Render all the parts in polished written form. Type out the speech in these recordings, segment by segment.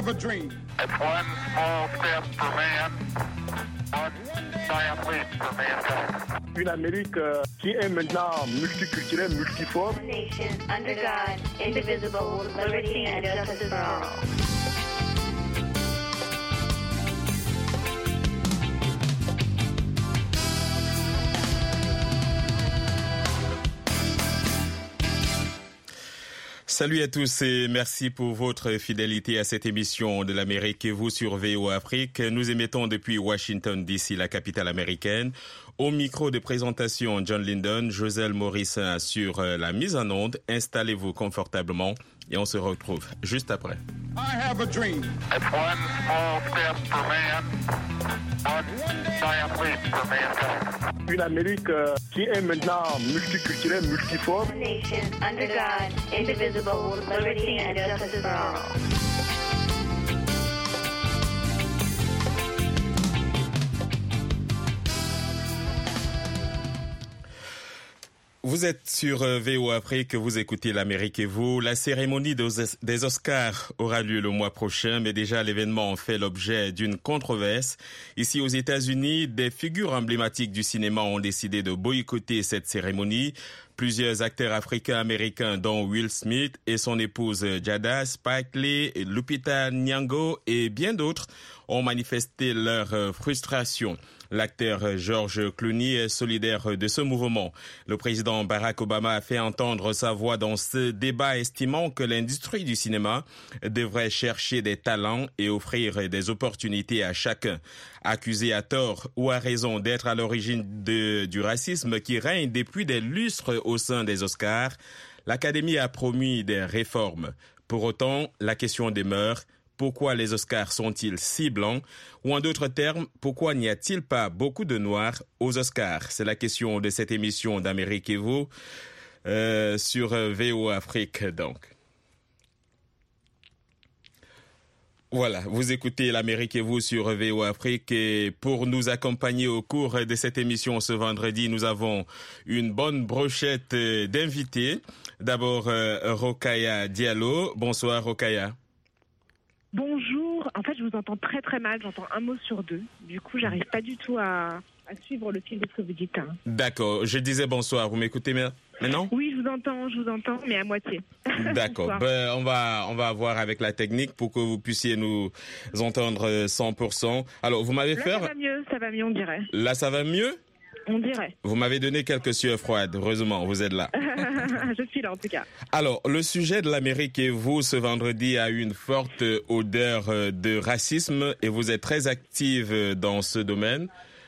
have a dream. It's one small step for man, one giant leap for mankind. Une Amérique qui est maintenant multiculturelle, multiforme. Nation under God, indivisible, with liberty and justice for all. Salut à tous et merci pour votre fidélité à cette émission de l'Amérique et vous sur VOA Afrique. Nous émettons depuis Washington DC, la capitale américaine. Au micro de présentation, John Linden, Joselle Maurice sur la mise en onde. Installez-vous confortablement et on se retrouve juste après. I have a dream. It's one small step for man, one giant leap for mankind. Une Amérique qui est maintenant multiculturelle, multiforme. Nation under God, indivisible, with liberty and justice for all. Vous êtes sur VOA Afrique, vous écoutez l'Amérique et vous. La cérémonie des Oscars aura lieu le mois prochain, mais déjà l'événement fait l'objet d'une controverse. Ici aux États-Unis, des figures emblématiques du cinéma ont décidé de boycotter cette cérémonie. Plusieurs acteurs africains-américains, dont Will Smith et son épouse Jada, Spike Lee, Lupita Nyong'o et bien d'autres, ont manifesté leur frustration. L'acteur George Clooney est solidaire de ce mouvement. Le président Barack Obama a fait entendre sa voix dans ce débat, estimant que l'industrie du cinéma devrait chercher des talents et offrir des opportunités à chacun. Accusé à tort ou à raison d'être à l'origine du racisme qui règne depuis des lustres au sein des Oscars, l'Académie a promis des réformes. Pour autant, la question demeure: pourquoi les Oscars sont-ils si blancs? Ou en d'autres termes, pourquoi n'y a-t-il pas beaucoup de noirs aux Oscars? C'est la question de cette émission d'Amérique et vous sur VOA Afrique donc. Voilà, vous écoutez l'Amérique et vous sur VOA Afrique et pour nous accompagner au cours de cette émission ce vendredi, nous avons une bonne brochette d'invités. D'abord, Rokhaya Diallo. Bonsoir Rokhaya. Bonjour, en fait je vous entends très très mal, j'entends un mot sur deux, du coup j'arrive pas du tout à suivre le fil de ce que vous dites. D'accord, je disais bonsoir, vous m'écoutez maintenant? Oui, je vous entends, mais à moitié. D'accord, on va voir avec la technique pour que vous puissiez nous entendre 100%. Alors vous m'avez fait... Ça va mieux on dirait. Là ça va mieux? On dirait. Vous m'avez donné quelques sueurs froides, heureusement, vous êtes là. Je suis là en tout cas. Alors, le sujet de l'Amérique et vous, ce vendredi, a une forte odeur de racisme et vous êtes très active dans ce domaine.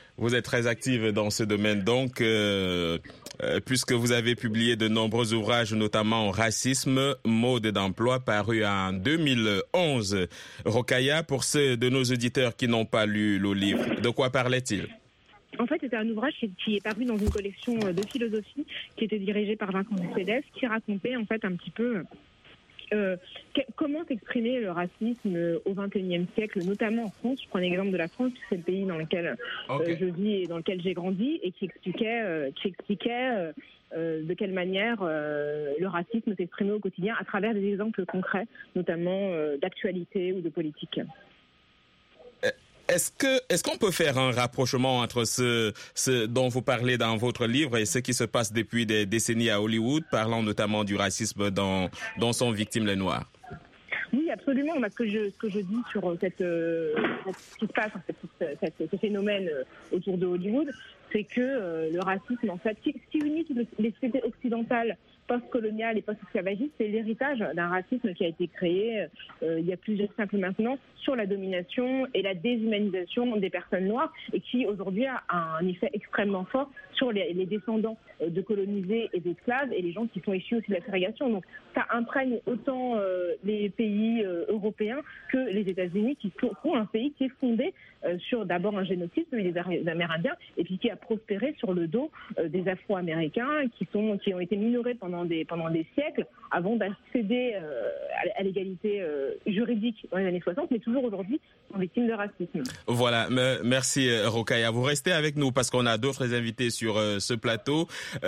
Donc, puisque vous avez publié de nombreux ouvrages, notamment Racisme, mode d'emploi, paru en 2011. Rokhaya, pour ceux de nos auditeurs qui n'ont pas lu le livre, de quoi parlait-il? En fait, c'était un ouvrage qui est paru dans une collection de philosophie qui était dirigée par Vincent Mercedes, qui racontait en fait un petit peu comment s'exprimait le racisme au XXIe siècle, notamment en France. Je prends l'exemple de la France, c'est le pays dans lequel je vis et dans lequel j'ai grandi, et qui expliquait de quelle manière le racisme s'exprimait au quotidien à travers des exemples concrets, notamment d'actualité ou de politique. Est-ce qu'on peut faire un rapprochement entre ce dont vous parlez dans votre livre et ce qui se passe depuis des décennies à Hollywood, parlant notamment du racisme dont sont victimes les Noirs? Oui, absolument. Ce que je dis sur ce qui se passe, ce phénomène autour de Hollywood, c'est que le racisme, en fait, ce qui unit les sociétés occidentales post-coloniales et post-esclavagistes, c'est l'héritage d'un racisme qui a été créé il y a plusieurs siècles maintenant sur la domination et la déshumanisation des personnes noires, et qui aujourd'hui a un effet extrêmement fort sur les descendants de colonisés et d'esclaves et les gens qui sont issus aussi de la ségrégation. Donc ça imprègne autant les pays européens que les États-Unis, qui sont un pays qui est fondé sur d'abord un génocide, celui des Amérindiens, et puis qui a prospéré sur le dos des Afro-Américains qui ont été minorés pendant pendant des siècles avant d'accéder à l'égalité juridique dans les années 60, mais toujours aujourd'hui sont victimes de racisme. Voilà, merci Rokhaya. Vous restez avec nous parce qu'on a d'autres invités sur ce plateau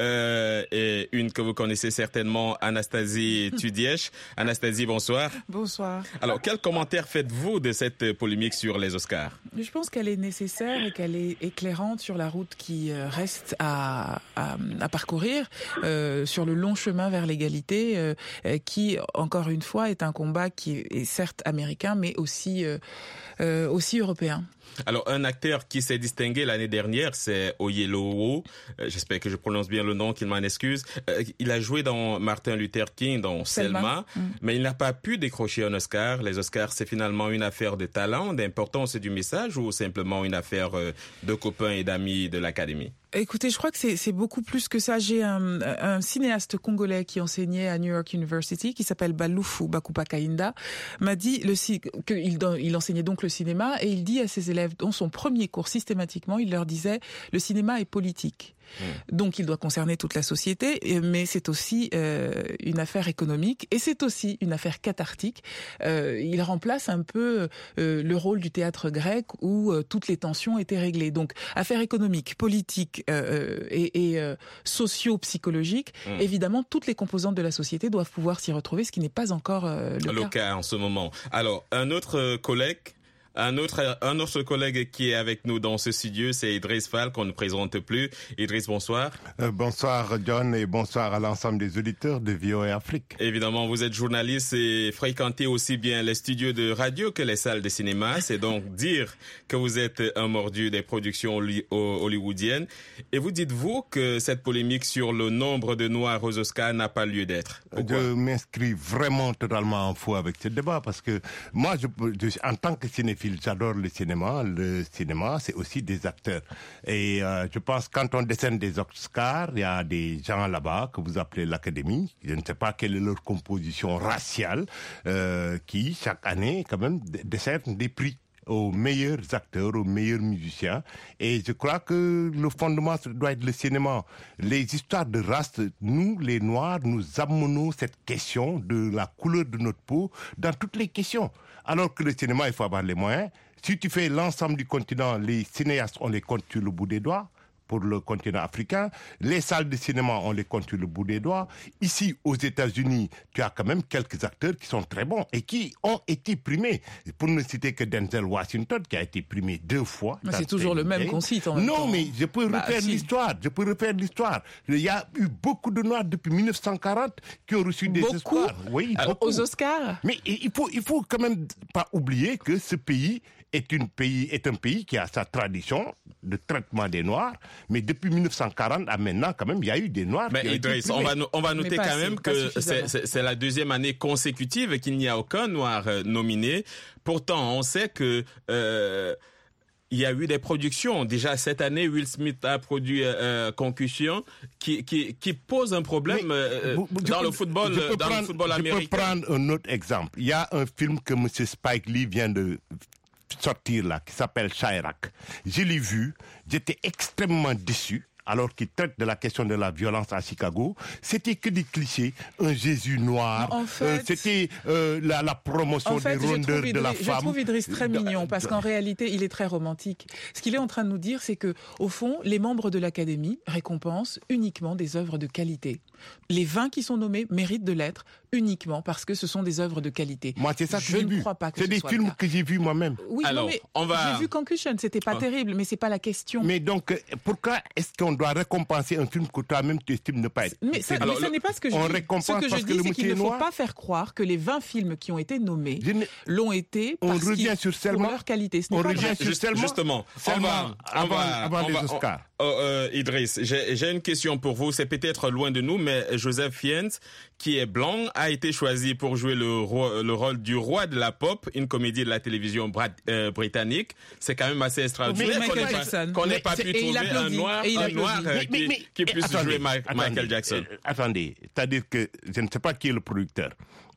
et une que vous connaissez certainement, Anastasie Tudièche. Anastasie, bonsoir. Bonsoir. Alors, quel commentaire faites-vous de cette polémique sur les Oscars? Je pense qu'elle est nécessaire et qu'elle est éclairante sur la route qui reste à parcourir, sur le long chemin vers l'égalité, qui, encore une fois, est un combat qui est certes américain, mais aussi européen. Alors, un acteur qui s'est distingué l'année dernière, c'est Oyelowo. J'espère que je prononce bien le nom, qu'il m'en excuse. Il a joué dans Martin Luther King, dans Selma, mais il n'a pas pu décrocher un Oscar. Les Oscars, c'est finalement une affaire de talent, d'importance du message, ou simplement une affaire de copains et d'amis de l'Académie? Écoutez, je crois que c'est beaucoup plus que ça. J'ai un cinéaste congolais qui enseignait à New York University, qui s'appelle Balufu Bakupakainda, m'a dit qu'il enseignait donc le cinéma, et il dit à ses élèves, dans son premier cours systématiquement, il leur disait « le cinéma est politique ». Donc il doit concerner toute la société, mais c'est aussi une affaire économique et c'est aussi une affaire cathartique. Il remplace un peu le rôle du théâtre grec où toutes les tensions étaient réglées. Donc affaire économique, politique et socio-psychologique, évidemment toutes les composantes de la société doivent pouvoir s'y retrouver, ce qui n'est pas encore le cas en ce moment. Alors un autre collègue qui est avec nous dans ce studio, c'est Idriss Fall, qu'on ne présente plus. Idriss, bonsoir. Bonsoir John et bonsoir à l'ensemble des auditeurs de VOA Afrique. Évidemment, vous êtes journaliste et fréquentez aussi bien les studios de radio que les salles de cinéma. C'est donc dire que vous êtes un mordu des productions hollywoodiennes. Et vous dites-vous que cette polémique sur le nombre de Noirs aux Oscars n'a pas lieu d'être? Pourquoi? Je m'inscris vraiment totalement en faux avec ce débat parce que moi, en tant que cinéphile, j'adore le cinéma. Le cinéma, c'est aussi des acteurs. Et je pense quand on décerne des Oscars, il y a des gens là-bas que vous appelez l'Académie. Je ne sais pas quelle est leur composition raciale, qui chaque année quand même décerne des prix aux meilleurs acteurs, aux meilleurs musiciens. Et je crois que le fondement doit être le cinéma. Les histoires de race, nous, les Noirs, nous amenons cette question de la couleur de notre peau dans toutes les questions. Alors que le cinéma, il faut avoir les moyens. Si tu fais l'ensemble du continent, les cinéastes, on les compte sur le bout des doigts. Pour le continent africain, les salles de cinéma, on les compte sur le bout des doigts. Ici, aux États-Unis, tu as quand même quelques acteurs qui sont très bons et qui ont été primés. Pour ne citer que Denzel Washington, qui a été primé 2 fois. Mais c'est toujours le même qu'on cite en même temps. Non, mais je peux refaire l'histoire. Il y a eu beaucoup de Noirs depuis 1940 qui ont reçu des Oscars. Oui, beaucoup. Aux Oscars. Mais il faut quand même pas oublier que ce pays est un pays qui a sa tradition de traitement des Noirs, mais depuis 1940 à maintenant, quand même, il y a eu des Noirs. Mais Idriss, on va noter quand même que c'est la 2e année consécutive qu'il n'y a aucun Noir nominé. Pourtant, on sait que il y a eu des productions. Déjà cette année, Will Smith a produit Concussion, qui pose un problème dans le football américain. Je peux prendre un autre exemple. Il y a un film que M. Spike Lee vient de sortir là, qui s'appelle Chirac. Je l'ai vu, j'étais extrêmement déçu. Alors qu'il traite de la question de la violence à Chicago, c'était que des clichés, un Jésus noir, en fait, c'était la promotion des rondeurs de la femme. Je trouve Idriss très mignon, parce qu'en réalité, il est très romantique. Ce qu'il est en train de nous dire, c'est que, au fond, les membres de l'Académie récompensent uniquement des œuvres de qualité. Les 20 qui sont nommés méritent de l'être uniquement parce que ce sont des œuvres de qualité. Moi, c'est ça que j'ai vu. Je ne crois pas que c'est des films que j'ai vus moi-même. Oui, alors, j'ai vu Concussion, c'était pas terrible, mais c'est pas la question. Mais donc, pourquoi est-ce qu'on doit récompenser un film que toi-même tu estimes ne pas être? Mais ça n'est pas ce que je dis. Ce que je dis, c'est qu'il ne faut pas faire croire que les 20 films qui ont été nommés l'ont été pour leur qualité. On revient sur Selma. Justement, avant les Oscars. Idriss, j'ai une question pour vous. C'est peut-être loin de nous, mais Joseph Fiennes, qui est blanc, a été choisi pour jouer le rôle du roi de la pop, une comédie de la télévision britannique. C'est quand même assez extraordinaire qu'on n'ait pas pu trouver un noir qui puisse jouer Michael Jackson. Attendez, c'est-à-dire que je ne sais pas qui est le producteur.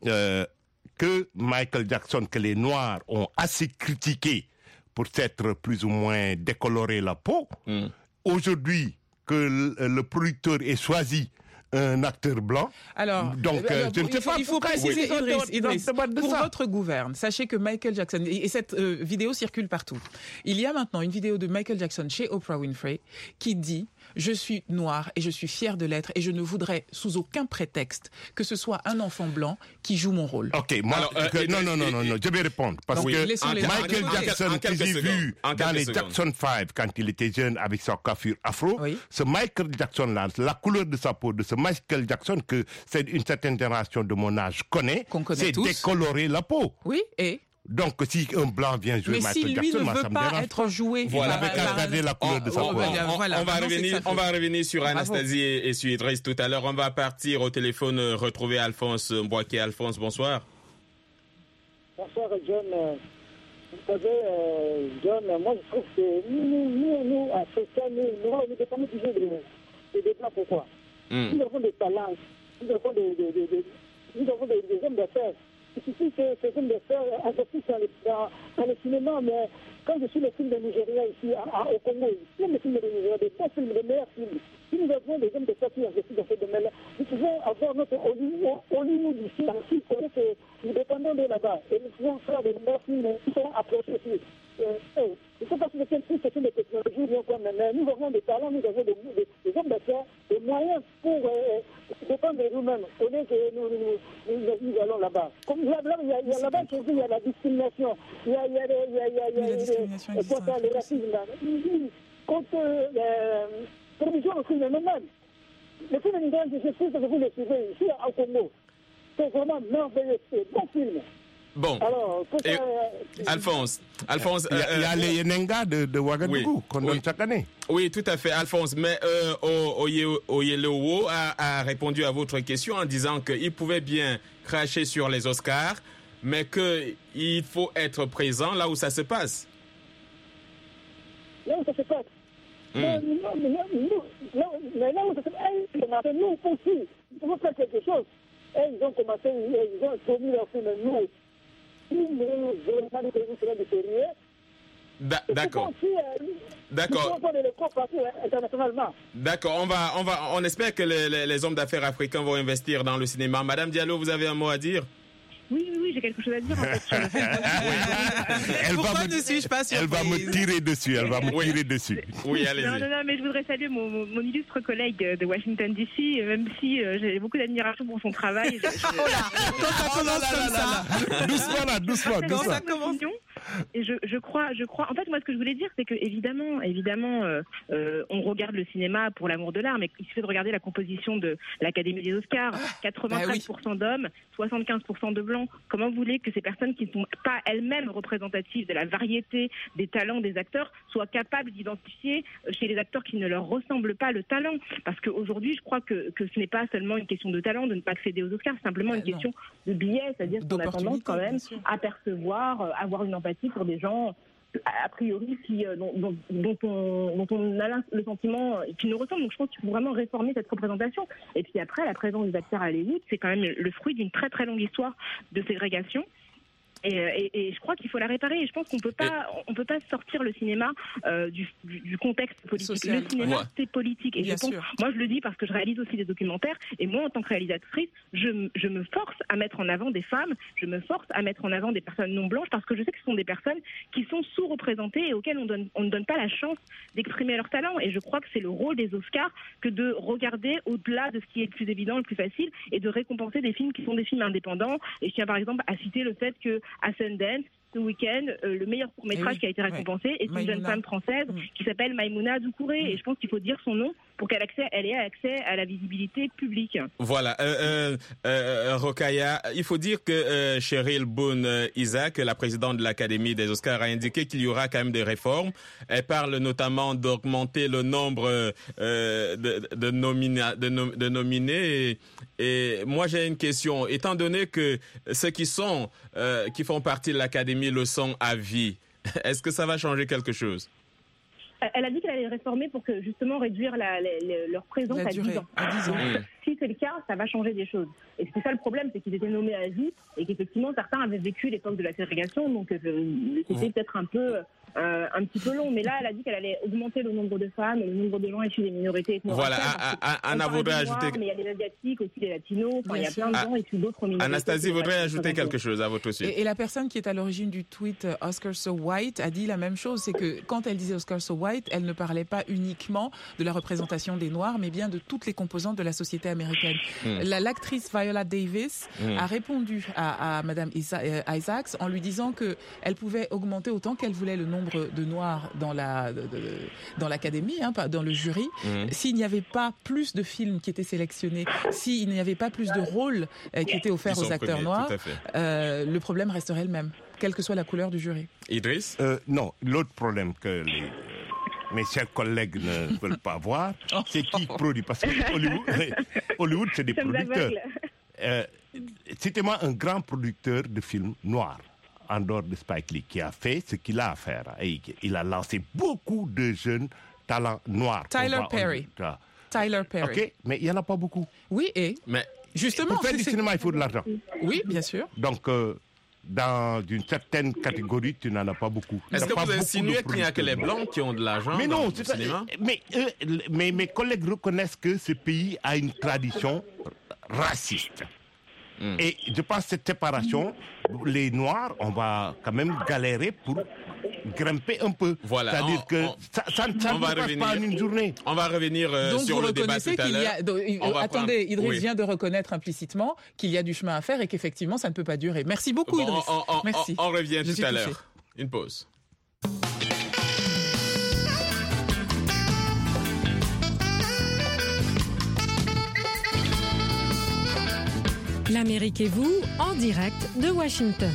Que Michael Jackson, que les Noirs ont assez critiqué pour s'être plus ou moins décoloré la peau. Aujourd'hui, que le producteur ait choisi un acteur blanc. Alors, donc, je ne sais pas il faut pourquoi préciser, Idriss, pour ça. votre gouverne, sachez que Michael Jackson, et cette vidéo circule partout, il y a maintenant une vidéo de Michael Jackson chez Oprah Winfrey qui dit « Je suis noir et je suis fier de l'être et je ne voudrais sous aucun prétexte que ce soit un enfant blanc qui joue mon rôle. » Ok, moi, non, je vais répondre. Parce que Michael Jackson, que j'ai vu dans les Jackson 5 quand il était jeune avec sa coiffure afro, ce Michael Jackson-là, la couleur de sa peau, de ce Michael Jackson que c'est une certaine génération de mon âge connaît, c'est décolorer la peau. Oui, et donc, si un blanc vient jouer Michael Jackson, moi, ça me dérange. Mais si lui ne veut pas être joué... Voilà, avec regarder la couleur de sa peau. On va revenir sur Anastasie et sur Idriss tout à l'heure. On va partir au téléphone, retrouver Alphonse Mbouaké. Alphonse, bonsoir. Bonsoir, John. Vous savez, John, moi, je trouve que nous, Africains, nous dépendons toujours des blancs. Pourquoi? Nous avons des talents, nous avons des hommes d'affaires. Il suffit que ces hommes d'affaires investissent dans le cinéma, mais quand je suis le film de Nigeria ici au Congo, même le film de Nigeria, des bons films, des meilleurs films, si nous avons des hommes d'affaires qui investissent dans ce domaine-là, nous pouvons avoir notre Hollywood ici, ainsi que nous dépendons de là-bas. Et nous pouvons faire des meilleurs films qui seront approchés aussi. Je ne sais pas si c'est question de technologie ou bien quoi, mais nous avons des talents, nous avons des hommes d'affaires, des moyens pour dépendre de nous-mêmes, au lieu que nous allons là-bas. Comme là-bas, il y a la discrimination, il y a le racisme, contre la production de films même. Le film de je sais que vous le suivez ici au Congo. C'est vraiment merveilleux, c'est un bon film. Bon, alors, Alphonse, il y a les Yenenga de Ouagadougou qu'on donne chaque année. Oui, tout à fait, Alphonse. Mais Oyelowo a répondu à votre question en disant qu'il pouvait bien cracher sur les Oscars, mais qu'il faut être présent là où ça se passe. Là où ça se passe. Mais là où ça se passe, nous aussi, il faut faire quelque chose. Et ils ont commencé, ils ont promis leur film, nous. D'accord. D'accord. On espère que les hommes d'affaires africains vont investir dans le cinéma. Madame Diallo, vous avez un mot à dire? Oui, j'ai quelque chose à dire en fait. Pourquoi ne suis-je pas surprise? Elle va me tirer dessus. Oui, allez-y. Non, mais je voudrais saluer mon illustre collègue de Washington DC, même si j'ai beaucoup d'admiration pour son travail. Quand ça commence comme ça. Doucement. Quand ça commence. Et je crois. En fait, moi, ce que je voulais dire, c'est que évidemment, on regarde le cinéma pour l'amour de l'art, mais il suffit de regarder la composition de l'Académie des Oscars. 93% d'hommes, 75% de blancs. Comment vous voulez que ces personnes qui ne sont pas elles-mêmes représentatives de la variété des talents des acteurs soient capables d'identifier chez les acteurs qui ne leur ressemblent pas le talent? Parce qu'aujourd'hui, je crois que ce n'est pas seulement une question de talent de ne pas accéder aux Oscars, c'est simplement une question de biais, c'est-à-dire qu'on a tendance quand même à percevoir, avoir une empathie pour des gens a priori dont on a le sentiment qu'ils nous ressemblent. Donc je pense qu'il faut vraiment réformer cette représentation. Et puis après, la présence des acteurs à Hollywood, c'est quand même le fruit d'une très très longue histoire de ségrégation. Et je crois qu'il faut la réparer. Et je pense qu'on peut pas sortir le cinéma du contexte politique. Social. Le cinéma, c'est politique. Et moi, je le dis parce que je réalise aussi des documentaires. Et moi, en tant que réalisatrice, je me force à mettre en avant des femmes. Je me force à mettre en avant des personnes non blanches parce que je sais que ce sont des personnes qui sont sous-représentées et auxquelles on ne donne pas la chance d'exprimer leur talent. Et je crois que c'est le rôle des Oscars que de regarder au-delà de ce qui est le plus évident, le plus facile, et de récompenser des films qui sont des films indépendants. Et je tiens par exemple à citer le fait que à Sundance, ce week-end, le meilleur court-métrage qui a été récompensé est une jeune femme française qui s'appelle Maïmouna Doucouré. Et je pense qu'il faut dire son nom pour qu'elle ait accès à la visibilité publique. Voilà. Rokhaya, il faut dire que Cheryl Boone Isaac, la présidente de l'Académie des Oscars, a indiqué qu'il y aura quand même des réformes. Elle parle notamment d'augmenter le nombre de nominés. Et moi, j'ai une question. Étant donné que ceux qui font partie de l'Académie le sont à vie, est-ce que ça va changer quelque chose? Elle a dit qu'elle allait réformer pour que justement réduire leur présence à 10 ans. Si c'est le cas, ça va changer des choses. Et c'est ça le problème, c'est qu'ils étaient nommés à vie et qu'effectivement certains avaient vécu l'époque de la ségrégation, donc c'était peut-être un peu un petit peu long. Mais là, elle a dit qu'elle allait augmenter le nombre de femmes et le nombre de gens issus des minorités ethno-raciales. Voilà, Anna voudrait ajouter... Mais il y a les Asiatiques, aussi les Latinos, il y a plein de gens issus d'autres minorités. Anastasie voudrait ajouter quelque chose à votre suite. Et la personne qui est à l'origine du tweet Oscar So White a dit la même chose, c'est que quand elle disait Oscar So White, elle ne parlait pas uniquement de la représentation des Noirs, mais bien de toutes les composantes de la société américaine. L'actrice Viola Davis a répondu à Madame Isaacs en lui disant que elle pouvait augmenter autant qu'elle voulait le nombre de Noirs dans l'académie, dans le jury. S'il n'y avait pas plus de films qui étaient sélectionnés, s'il n'y avait pas plus de rôles qui étaient offerts aux acteurs noirs, le problème resterait le même, quelle que soit la couleur du jury. Idriss ? Non, l'autre problème que mes chers collègues ne veulent pas voir, c'est qui produit. Parce que Hollywood, c'est des producteurs. Citez-moi un grand producteur de films noirs, en dehors de Spike Lee, qui a fait ce qu'il a à faire. Et il a lancé beaucoup de jeunes talents noirs. Tyler Perry. OK, mais il n'y en a pas beaucoup. Oui, mais justement... Pour faire du cinéma, il faut de l'argent. Oui, bien sûr. Donc... dans une certaine catégorie, tu n'en as pas beaucoup. Est-ce que vous insinuez qu'il n'y a que les Blancs qui ont de l'argent dans le cinéma ? Mais mes collègues reconnaissent que ce pays a une tradition raciste. Et je pense que cette séparation, les Noirs, on va quand même galérer pour grimper un peu. Voilà. C'est-à-dire que ça ne passe pas en une journée. On va revenir sur le débat tout à l'heure. Attendez, Idriss vient de reconnaître implicitement qu'il y a du chemin à faire et qu'effectivement, ça ne peut pas durer. Merci beaucoup, Idriss. Merci. On revient tout à l'heure. Une pause. L'Amérique et vous, en direct de Washington.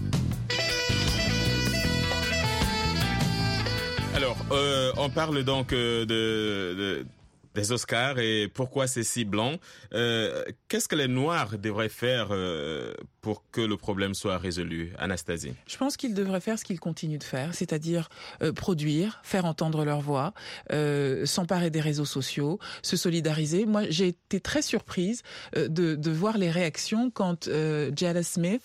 Alors, on parle donc des Oscars et pourquoi c'est si blanc. Qu'est-ce que les Noirs devraient faire pour que le problème soit résolu, Anastasie? Je pense qu'ils devraient faire ce qu'ils continuent de faire, c'est-à-dire produire, faire entendre leur voix, s'emparer des réseaux sociaux, se solidariser. Moi, j'ai été très surprise de voir les réactions quand Jada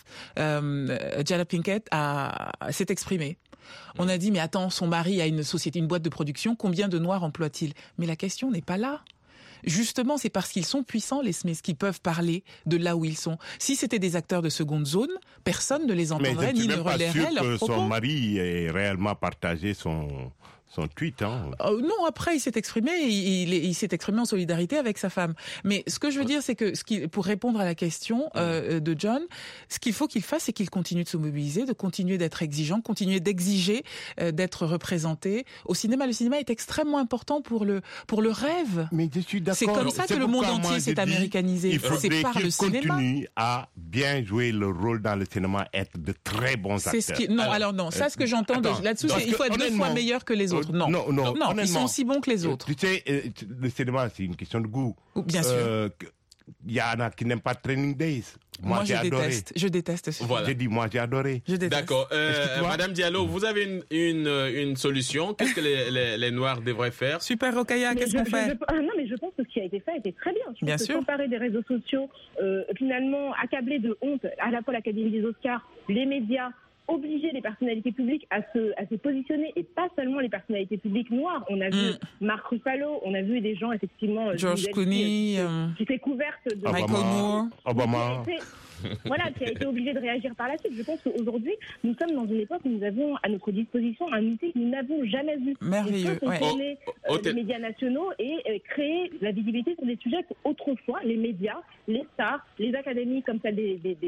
Pinkett s'est exprimée. On a dit, mais attends, son mari a une société, une boîte de production, combien de Noirs emploie-t-il? Mais la question n'est pas là. Justement, c'est parce qu'ils sont puissants, les Smiths, qui peuvent parler de là où ils sont. Si c'était des acteurs de seconde zone, personne ne les entendrait ni ne relayerait leurs propos. Mais je ne suis même pas sûr que son mari ait réellement partagé son tweet. Non, après, il s'est exprimé, il s'est exprimé en solidarité avec sa femme. Mais ce que je veux dire, c'est que pour répondre à la question de John, ce qu'il faut qu'il fasse, c'est qu'il continue de se mobiliser, de continuer d'être exigeant, continuer d'exiger d'être représenté. Au cinéma, le cinéma est extrêmement important pour le rêve. Mais je suis d'accord. C'est comme ça que le monde entier s'est américanisé. Il faudrait qu'il continue à bien jouer le rôle dans le cinéma, être de très bons acteurs. Non, ça, ce que j'entends là-dessus, c'est qu'il faut être 2 fois meilleur que les autres. Non, ils sont aussi bons que les autres. Tu sais, le cinéma, c'est une question de goût. Bien sûr. Il y en a qui n'aiment pas Training Days. Moi j'ai adoré. Je déteste ce film. Voilà. J'ai dit, moi, j'ai adoré. D'accord. Madame Diallo, vous avez une solution. Qu'est-ce que les Noirs devraient faire? Super, Rokhaya, qu'est-ce qu'on fait? Non, mais je pense que ce qui a été fait était très bien. Bien sûr. S'emparer des réseaux sociaux, finalement, accabler de honte à la fois l'Académie des Oscars, les médias, obliger les personnalités publiques à se positionner, et pas seulement les personnalités publiques noires. On a vu Mark Ruffalo, on a vu des gens effectivement George Clooney, qui étaient couvertes de Michael Moore, Obama. Qui a été obligé de réagir par la suite. Je pense qu'aujourd'hui, nous sommes dans une époque où nous avons à notre disposition un outil que nous n'avons jamais vu. Merveilleux. On peut contourner les médias nationaux et créer la visibilité sur des sujets qu'autrefois, les médias, les stars, les académies comme celle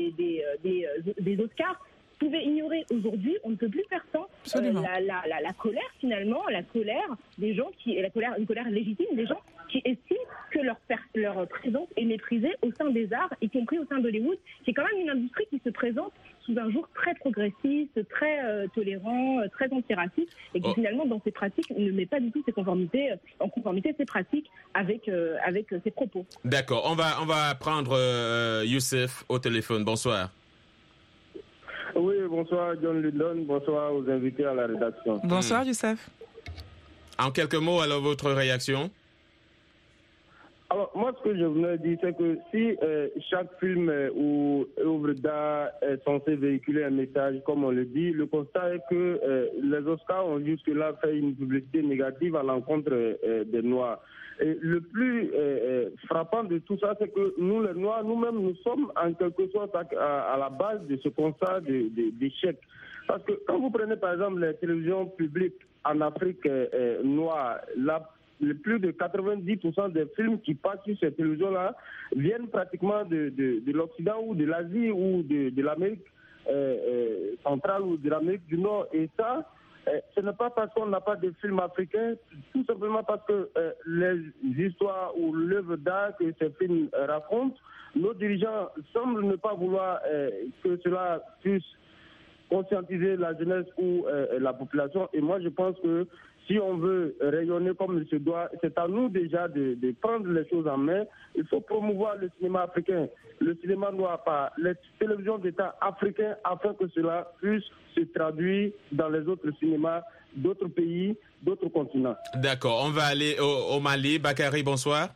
des Oscars pouvaient ignorer. Aujourd'hui, on ne peut plus faire sans la colère, finalement, la colère des gens une colère légitime des gens qui estiment que leur présence est méprisée au sein des arts, y compris au sein d'Hollywood, qui est quand même une industrie qui se présente sous un jour très progressiste, très tolérant, très antiraciste, et qui finalement, dans ses pratiques, ne met pas du tout en conformité ses pratiques avec ses propos. D'accord. On va prendre Youssef au téléphone. Bonsoir. Oui, bonsoir John Ludon, bonsoir aux invités à la rédaction. Bonsoir Youssef. En quelques mots, alors votre réaction? Alors, moi, ce que je voulais dire, c'est que si chaque film ou œuvre d'art est censé véhiculer un message, comme on le dit, le constat est que les Oscars ont jusque-là fait une publicité négative à l'encontre des Noirs. Et le plus frappant de tout ça, c'est que nous, les Noirs, nous-mêmes, nous sommes en quelque sorte à la base de ce constat d'échec. Parce que quand vous prenez, par exemple, les télévisions publiques en Afrique noire, plus de 90% des films qui passent sur ces télévisions-là viennent pratiquement de l'Occident ou de l'Asie ou de l'Amérique centrale ou de l'Amérique du Nord. Et ça, ce n'est pas parce qu'on n'a pas de films africains, tout simplement parce que les histoires ou l'œuvre d'art que ces films racontent, nos dirigeants semblent ne pas vouloir que cela puisse conscientiser la jeunesse ou la population. Et moi, je pense que si on veut rayonner comme il se doit, c'est à nous déjà de prendre les choses en main. Il faut promouvoir le cinéma africain, le cinéma noir par les télévisions d'État africains afin que cela puisse se traduire dans les autres cinémas d'autres pays, d'autres continents. D'accord, on va aller au Mali. Bakary, bonsoir.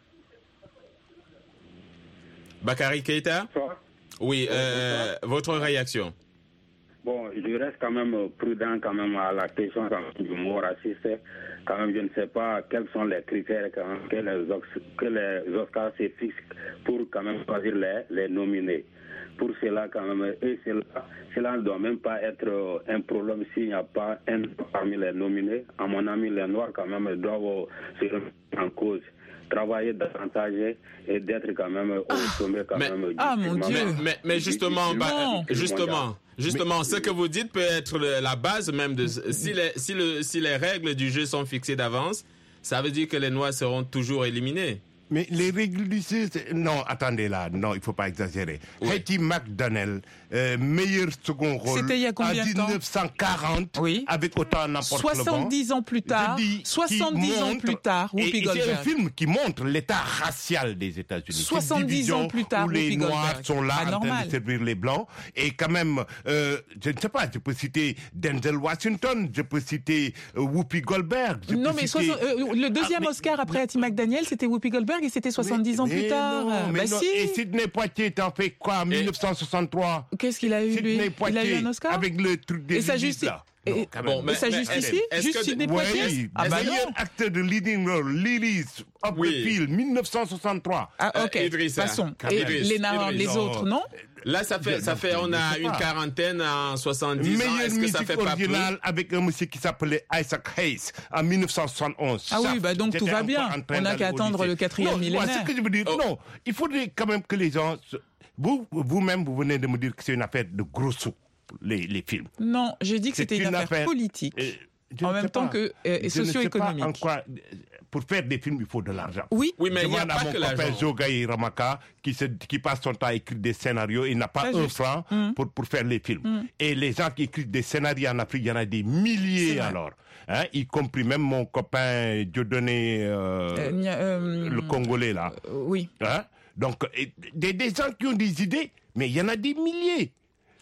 Bakary Keïta. Bonsoir. Oui, votre réaction? Bon, je reste quand même prudent quand même à la question du mot raciste. Quand même, je ne sais pas quels sont les critères quand même, que les Oscars se fixent pour quand même choisir les nominés. Pour cela, quand même, et cela ne doit même pas être un problème s'il n'y a pas un parmi les nominés. À mon avis, les Noirs quand même doivent se remettre en cause, travailler davantage et d'être quand même au sommet quand même. Ah mon Dieu. Mais justement, justement, ce que vous dites peut être la base même de si les règles du jeu sont fixées d'avance, ça veut dire que les Noirs seront toujours éliminés. Mais les règles du jeu, non, attendez là, non, il faut pas exagérer. Oui. Hattie McDaniel, meilleur second rôle. C'était il y a combien de temps? 1940, oui. Avec autant n'importe 70 ans plus tard. 70 ans plus tard, Whoopi Goldberg. C'est un film qui montre l'état racial des États-Unis. 70 ans plus tard, où les Noirs sont là en train de servir les Blancs. Et quand même, je ne sais pas, je peux citer Denzel Washington, je peux citer Whoopi Goldberg. Non, mais le deuxième Oscar après Hattie McDaniel, c'était Whoopi Goldberg. Et c'était 70 ans plus tard. Si. Et Sidney Poitier, t'en fais quoi en 1963? Qu'est-ce qu'il a eu, lui? Il a eu un Oscar? Avec le truc des limites, là. Mais ça justifie? Juste Sidney Poitier? Oui, meilleur acteur de leading role, Lilies of the Field, 1963. Ah, ok, passons. Et les autres, non? Là, ça fait, on a une quarantaine en 70 ans. Est-ce que ça fait pas plus? Avec un monsieur qui s'appelait Isaac Hayes en 1971. Ah oui, bah donc tout va bien. On n'a qu'à attendre le 4e millénaire. C'est ce que je veux dire. Non, il faudrait quand même que les gens... Vous-même, vous venez de me dire que c'est une affaire de gros sous, les films. Non, j'ai dit que c'était une affaire politique. En même temps que socio-économique. Pour faire des films, il faut de l'argent. Oui, mais il n'y a pas que l'argent. Mon copain Jogaï Ramaka, qui passe son temps à écrire des scénarios, il n'a pas un franc pour faire les films. Et les gens qui écrivent des scénarios en Afrique, il y en a des milliers alors. Hein, y compris même mon copain Dieudonné, le Congolais là. Oui. Hein? Donc, des gens qui ont des idées, mais il y en a des milliers.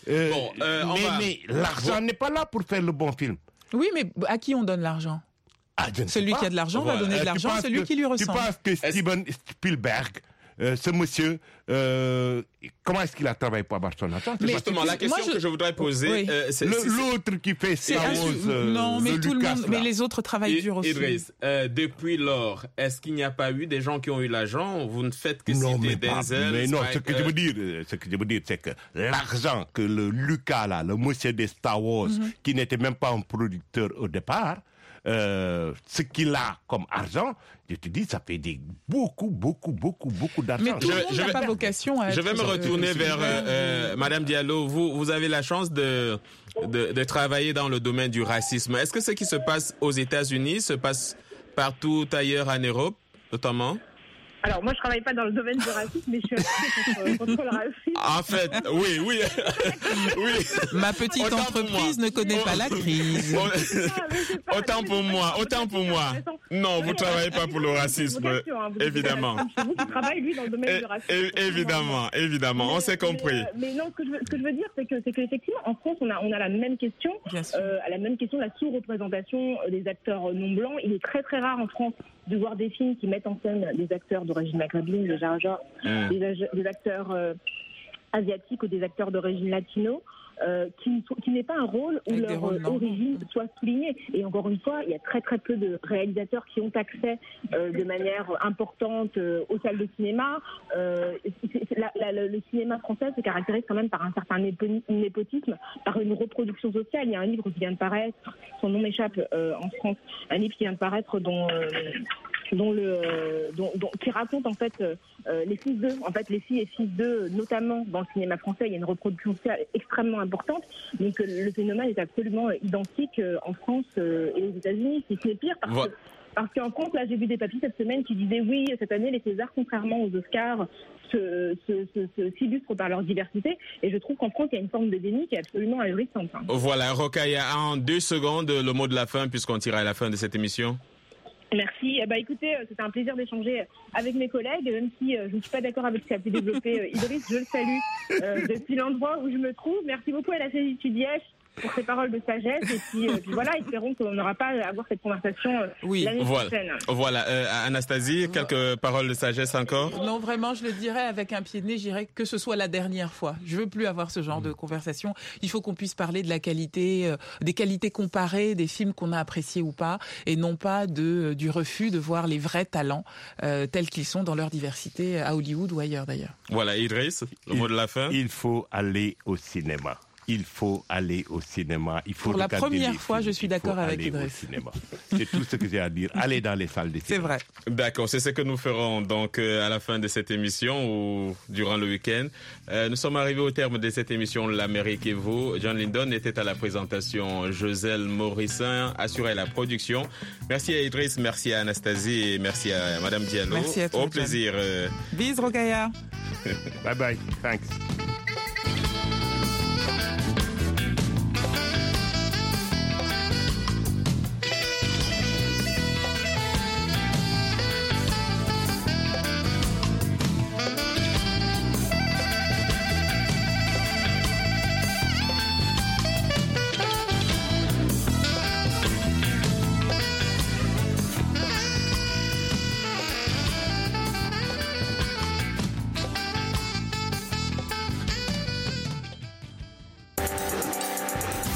Mais l'argent n'est pas là pour faire le bon film. Oui, mais à qui on donne l'argent? Celui qui a de l'argent va donner de l'argent à celui qui lui ressemble. Tu penses que Steven Spielberg, ce monsieur, comment est-ce qu'il a travaillé pour avoir son argent? Mais justement, la question que je voudrais poser, c'est l'autre qui fait Star Wars. Non, mais tout le monde, mais les autres travaillent dur aussi. Idriss, depuis lors, est-ce qu'il n'y a pas eu des gens qui ont eu l'argent? Vous ne faites que citer Denzel. Mais non, ce que je veux dire, c'est que l'argent que le Lucas là, le monsieur de Star Wars, qui n'était même pas un producteur au départ, ce qu'il a comme argent, je te dis, ça fait beaucoup d'argent. Mais tout le monde n'a pas vocation à être... Je vais me retourner vers Madame Diallo. Vous avez la chance de travailler dans le domaine du racisme. Est-ce que ce qui se passe aux États-Unis se passe partout ailleurs en Europe, notamment? Alors, moi, je travaille pas dans le domaine du racisme, mais je suis impliquée contre le racisme. En fait, oui. Oui. Ma petite entreprise ne connaît pas la crise. Autant pour moi. Non, vous ne travaillez pas pour le racisme, évidemment. C'est vous qui travaillez, lui, dans le domaine du racisme. Évidemment, on s'est compris. Mais non, ce que je veux dire, c'est qu'effectivement, en France, on a la même question, la sous-représentation des acteurs non blancs. Il est très très rare en France de voir des films qui mettent en scène des acteurs d'origine maghrébine, des acteurs asiatiques ou des acteurs d'origine latino. Qui n'est pas un rôle où leur origine soit soulignée. Et encore une fois, il y a très très peu de réalisateurs qui ont accès de manière importante aux salles de cinéma. Le cinéma français se caractérise quand même par un certain népotisme, par une reproduction sociale. Il y a un livre qui vient de paraître, son nom m'échappe en France, un livre qui vient de paraître qui raconte en fait les fils d'eux, les filles et fils d'eux, notamment dans le cinéma français, il y a une reproduction sociale extrêmement importante. Donc le phénomène est absolument identique en France et aux États-Unis, si ce n'est pire, parce qu'en France, là, j'ai vu des papiers cette semaine qui disaient oui, cette année, les Césars, contrairement aux Oscars, s'illustrent par leur diversité. Et je trouve qu'en France, il y a une forme de déni qui est absolument ahurissante. Voilà, Rokhaya, en 2 secondes, le mot de la fin, puisqu'on tire à la fin de cette émission. Merci. Écoutez, c'était un plaisir d'échanger avec mes collègues, même si je ne suis pas d'accord avec ce qu'a pu développer Idriss. Je le salue depuis l'endroit où je me trouve. Merci beaucoup à la CGI Tudièche pour ces paroles de sagesse. Et puis voilà, espérons qu'on n'aura pas à avoir cette conversation l'année prochaine. Voilà. Anastasie, quelques paroles de sagesse encore? Non, vraiment, je le dirais avec un pied de nez, je dirais que ce soit la dernière fois. Je veux plus avoir ce genre de conversation. Il faut qu'on puisse parler de la qualité, des qualités comparées des films qu'on a appréciés ou pas, et non pas du refus de voir les vrais talents tels qu'ils sont dans leur diversité à Hollywood ou ailleurs d'ailleurs. Voilà, Idriss, le mot de la fin. Il faut aller au cinéma. Il faut aller au cinéma. Il faut Pour la première fois, je suis d'accord avec Idriss. C'est tout ce que j'ai à dire. Allez dans les salles de cinéma. C'est vrai. D'accord, c'est ce que nous ferons donc à la fin de cette émission ou durant le week-end. Nous sommes arrivés au terme de cette émission L'Amérique et vous. John Lindon était à la présentation. Joselle Morissin assurait la production. Merci à Idriss, merci à Anastasie et merci à Madame Diallo. Merci à toi. Au plaisir. Bis, Rokhaya. Bye bye. Thanks.